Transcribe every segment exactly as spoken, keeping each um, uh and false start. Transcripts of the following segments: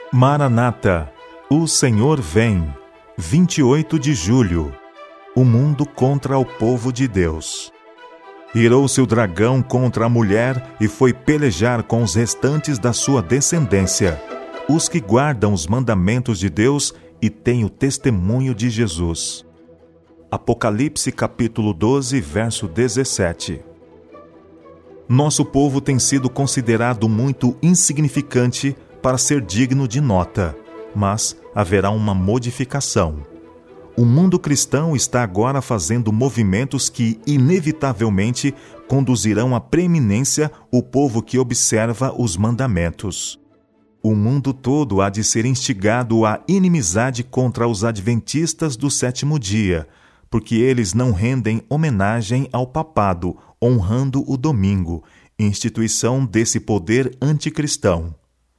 Maranata, o Senhor vem, vinte e oito de julho, o mundo contra o povo de Deus. Irou-se o dragão contra a mulher e foi pelejar com os restantes da sua descendência, os que guardam os mandamentos de Deus e têm o testemunho de Jesus. Apocalipse capítulo doze, verso dezessete. Nosso povo tem sido considerado muito insignificante para ser digno de nota, mas haverá uma modificação. O mundo cristão está agora fazendo movimentos que, inevitavelmente, conduzirão à preeminência o povo que observa os mandamentos. O mundo todo há de ser instigado à inimizade contra os adventistas do sétimo dia, porque eles não rendem homenagem ao papado, honrando o domingo, instituição desse poder anticristão.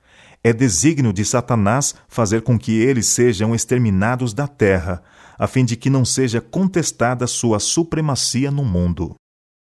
É desígnio de Satanás fazer com que eles sejam exterminados da terra, a fim de que não seja contestada sua supremacia no mundo.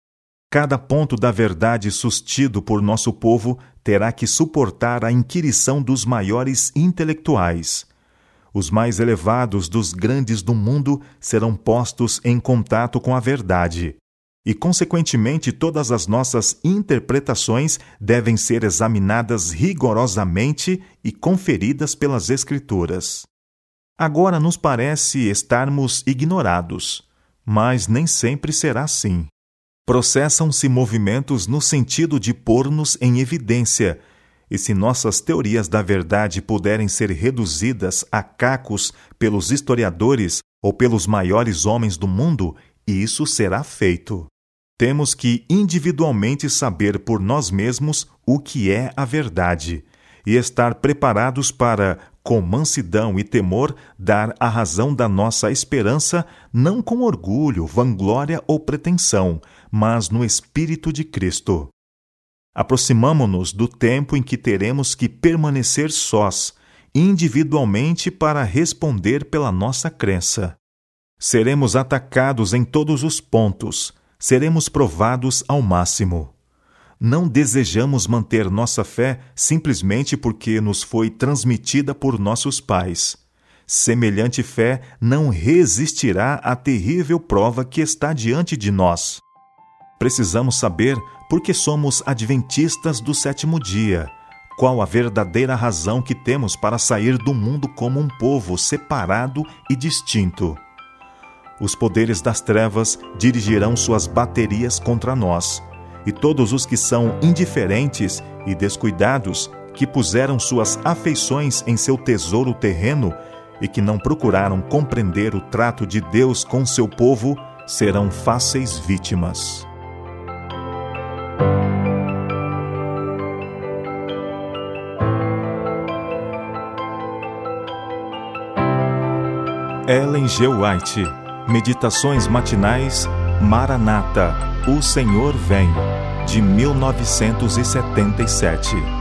Cada ponto da verdade sustido por nosso povo terá que suportar a inquirição dos maiores intelectuais. Os mais elevados dos grandes do mundo serão postos em contato com a verdade, e, consequentemente, todas as nossas interpretações devem ser examinadas rigorosamente e conferidas pelas Escrituras. Agora nos parece estarmos ignorados, mas nem sempre será assim. Processam-se movimentos no sentido de pôr-nos em evidência, e se nossas teorias da verdade puderem ser reduzidas a cacos pelos historiadores ou pelos maiores homens do mundo, isso será feito. Temos que individualmente saber por nós mesmos o que é a verdade e estar preparados para, com mansidão e temor, dar a razão da nossa esperança, não com orgulho, vanglória ou pretensão, mas no Espírito de Cristo. Aproximamo-nos do tempo em que teremos que permanecer sós, individualmente, para responder pela nossa crença. Seremos atacados em todos os pontos, seremos provados ao máximo. Não desejamos manter nossa fé simplesmente porque nos foi transmitida por nossos pais. Semelhante fé não resistirá à terrível prova que está diante de nós. Precisamos saber por que somos adventistas do sétimo dia, qual a verdadeira razão que temos para sair do mundo como um povo separado e distinto. Os poderes das trevas dirigirão suas baterias contra nós, e todos os que são indiferentes e descuidados, que puseram suas afeições em seu tesouro terreno e que não procuraram compreender o trato de Deus com seu povo, serão fáceis vítimas. Ellen G. White, Meditações Matinais, Maranata, o Senhor vem, de mil novecentos e setenta e sete.